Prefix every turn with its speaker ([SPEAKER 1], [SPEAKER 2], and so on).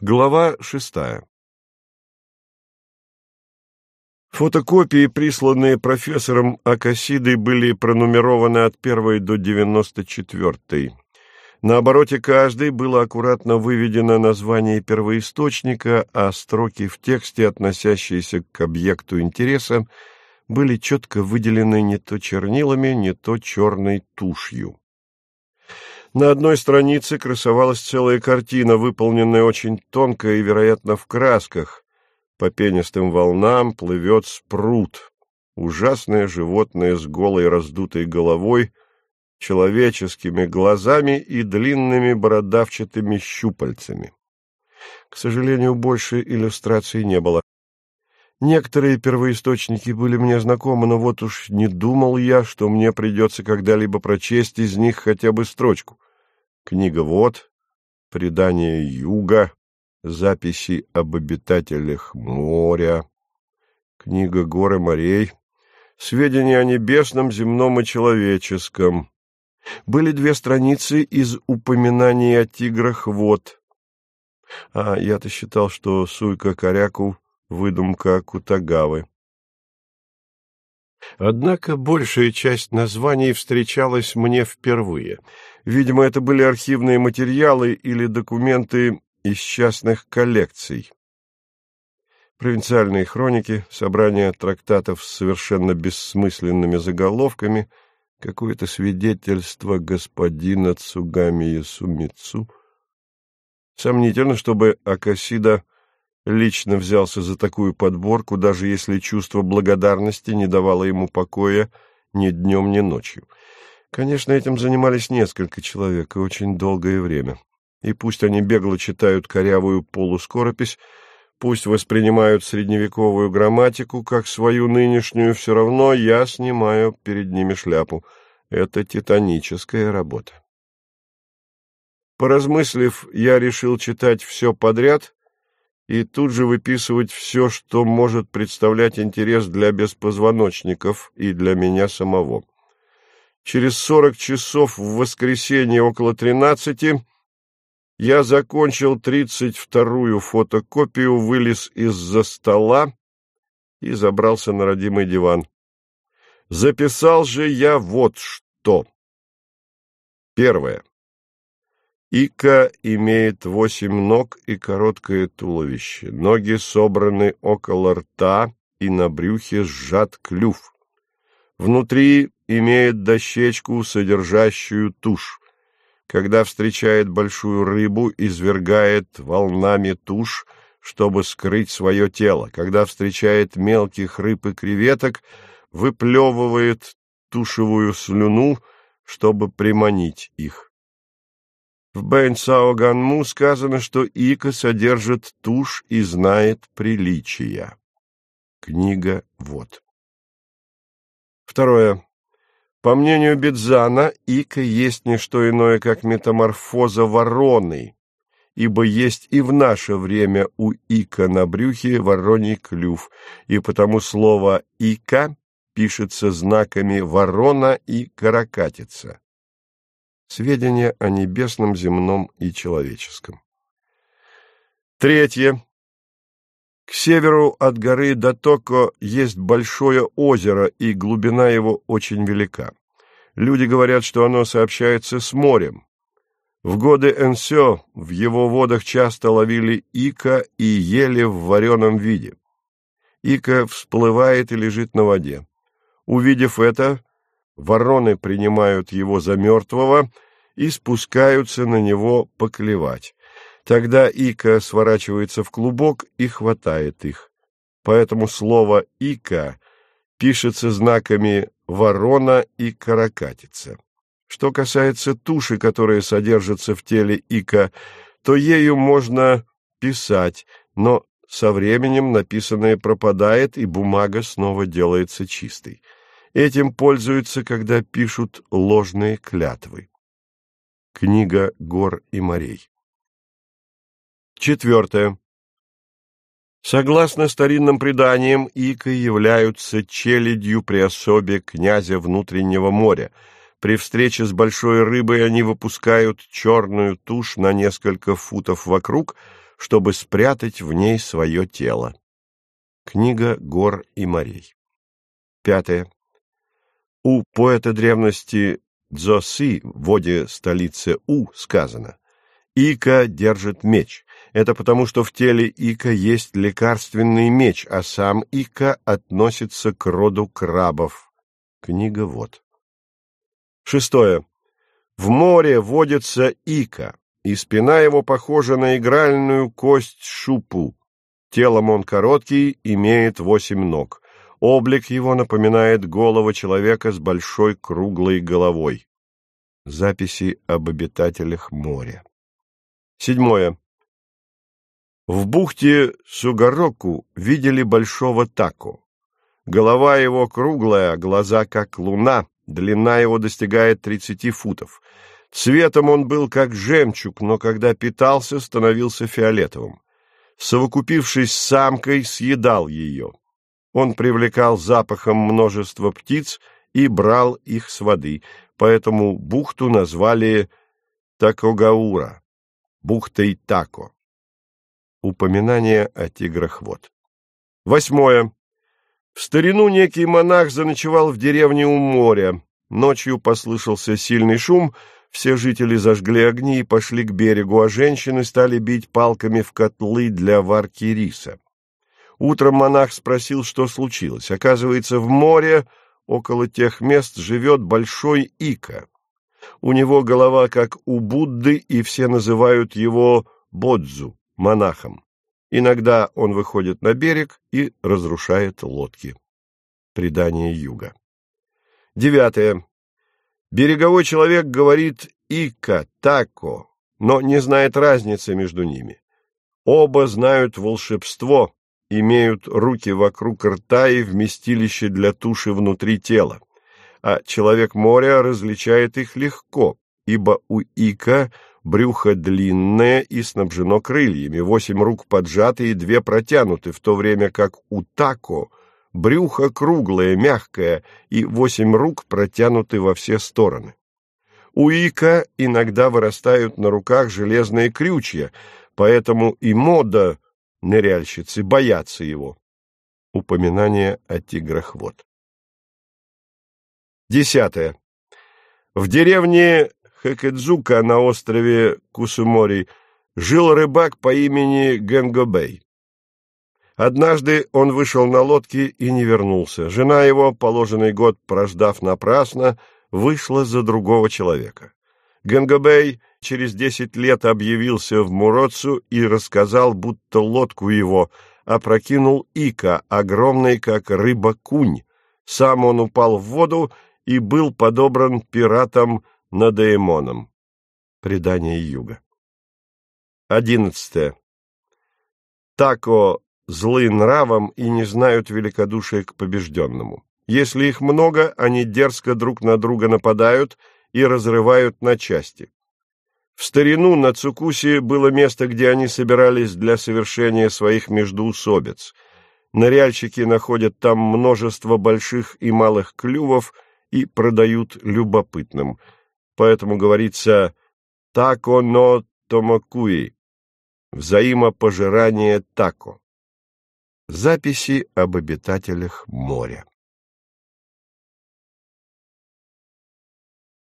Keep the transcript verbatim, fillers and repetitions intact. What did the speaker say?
[SPEAKER 1] Глава шестая. Фотокопии, присланные профессором Акасидой, были пронумерованы от первой до девяносто четвёртой. На обороте каждой было аккуратно выведено название первоисточника, а строки в тексте, относящиеся к объекту интереса, были четко выделены не то чернилами, не то черной тушью. На одной странице красовалась целая картина, выполненная очень тонко и, вероятно, в красках. По пенистым волнам плывет спрут, ужасное животное с голой раздутой головой, человеческими глазами и длинными бородавчатыми щупальцами. К сожалению, больше иллюстраций не было. Некоторые первоисточники были мне знакомы, но вот уж не думал я, что мне придется когда-либо прочесть из них хотя бы строчку. Книга «Вот», «Предание Юга», записи об обитателях моря, книга «Горы морей», сведения о небесном, земном и человеческом. Были две страницы из упоминаний о тиграх вод. А я-то считал, что Суйка-Коряку — выдумка Акутагавы. Однако большая часть названий встречалась мне впервые. Видимо, это были архивные материалы или документы из частных коллекций. Провинциальные хроники, собрание трактатов с совершенно бессмысленными заголовками, какое-то свидетельство господина Цугами Ясумицу. Сомнительно, чтобы Акасида лично взялся за такую подборку, даже если чувство благодарности не давало ему покоя ни днем, ни ночью. Конечно, этим занимались несколько человек и очень долгое время. И пусть они бегло читают корявую полускоропись, пусть воспринимают средневековую грамматику как свою нынешнюю, все равно я снимаю перед ними шляпу. Это титаническая работа. Поразмыслив, я решил читать все подряд и тут же выписывать все, что может представлять интерес для беспозвоночников и для меня самого. Через сорок часов в воскресенье около тринадцати я закончил тридцать вторую фотокопию, вылез из-за стола и забрался на родимый диван. Записал же я вот что. Первое. Ика имеет восемь ног и короткое туловище. Ноги собраны около рта, и на брюхе сжат клюв. Внутри имеет дощечку, содержащую тушь. Когда встречает большую рыбу, извергает волнами тушь, чтобы скрыть свое тело. Когда встречает мелких рыб и креветок, выплевывает тушевую слюну, чтобы приманить их. В Бэньцао Ганму сказано, что Ика содержит тушь и знает приличия. Книга «Вот». Второе. По мнению Бидзана, Ика есть не что иное, как метаморфоза вороны, ибо есть и в наше время у Ика на брюхе вороний клюв, и потому слово «Ика» пишется знаками «ворона» и «каракатица». Сведения о небесном, земном и человеческом. Третье. К северу от горы Датоко есть большое озеро, и глубина его очень велика. Люди говорят, что оно сообщается с морем. В годы Энсё в его водах часто ловили ика и ели в вареном виде. Ика всплывает и лежит на воде. Увидев это, вороны принимают его за мертвого и спускаются на него поклевать. Тогда ика сворачивается в клубок и хватает их. Поэтому слово «ика» пишется знаками «ворона» и «каракатица». Что касается туши, которая содержится в теле ика, то ею можно писать, но со временем написанное пропадает, и бумага снова делается чистой. Этим пользуются, когда пишут ложные клятвы. Книга «Гор и морей». Четвертое. Согласно старинным преданиям, ика являются челядью при особе князя внутреннего моря. При встрече с большой рыбой они выпускают черную тушь на несколько футов вокруг, чтобы спрятать в ней свое тело. Книга гор и морей. Пятое. У поэта древности Дзоси в оде столицы У сказано: «Ика держит меч». Это потому, что в теле Ика есть лекарственный меч, а сам Ика относится к роду крабов. Книга Вод. Шестое. В море водится Ика, и спина его похожа на игральную кость шупу. Телом он короткий, имеет восемь ног. Облик его напоминает голову человека с большой круглой головой. Записи об обитателях моря. Седьмое. В бухте Сугароку видели большого тако. Голова его круглая, глаза как луна, длина его достигает тридцати футов. Цветом он был как жемчуг, но когда питался, становился фиолетовым. Совокупившись с самкой, съедал ее. Он привлекал запахом множество птиц и брал их с воды, поэтому бухту назвали Такогаура, бухтой Тако. Упоминание о тиграх вод. Восьмое. В старину некий монах заночевал в деревне у моря. Ночью послышался сильный шум, все жители зажгли огни и пошли к берегу, а женщины стали бить палками в котлы для варки риса. Утром монах спросил, что случилось. Оказывается, в море, около тех мест, живет большой Ика. У него голова, как у Будды, и все называют его Бодзу, монахом. Иногда он выходит на берег и разрушает лодки. Предание Юга. Девятое. Береговой человек говорит «ика», «тако», но не знает разницы между ними. Оба знают волшебство, имеют руки вокруг рта и вместилище для туши внутри тела, а человек моря различает их легко, ибо у ика брюхо длинное и снабжено крыльями, восемь рук поджаты и две протянуты, в то время как у тако брюхо круглое, мягкое, и восемь рук протянуты во все стороны. У ика иногда вырастают на руках железные крючья, поэтому и мода ныряльщицы боятся его. Упоминание о тиграх вод. Десятое. В деревне Хэкэдзука на острове Кусумори жил рыбак по имени Гэнгобэй. Однажды он вышел на лодке и не вернулся. Жена его, положенный год прождав напрасно, вышла за другого человека. Гэнгобэй через десять лет объявился в Муроцу и рассказал, будто лодку его опрокинул ика, огромный, как рыба-кунь. Сам он упал в воду и был подобран пиратом Надаэмоном. Предание Юга. Одиннадцатое. Тако злы нравом и не знают великодушия к побежденному. Если их много, они дерзко друг на друга нападают и разрывают на части. В старину на Цукуси было место, где они собирались для совершения своих междоусобиц. Ныряльщики находят там множество больших и малых клювов и продают любопытным. Поэтому говорится «тако но томакуи» — взаимопожирание тако. Записи об обитателях моря.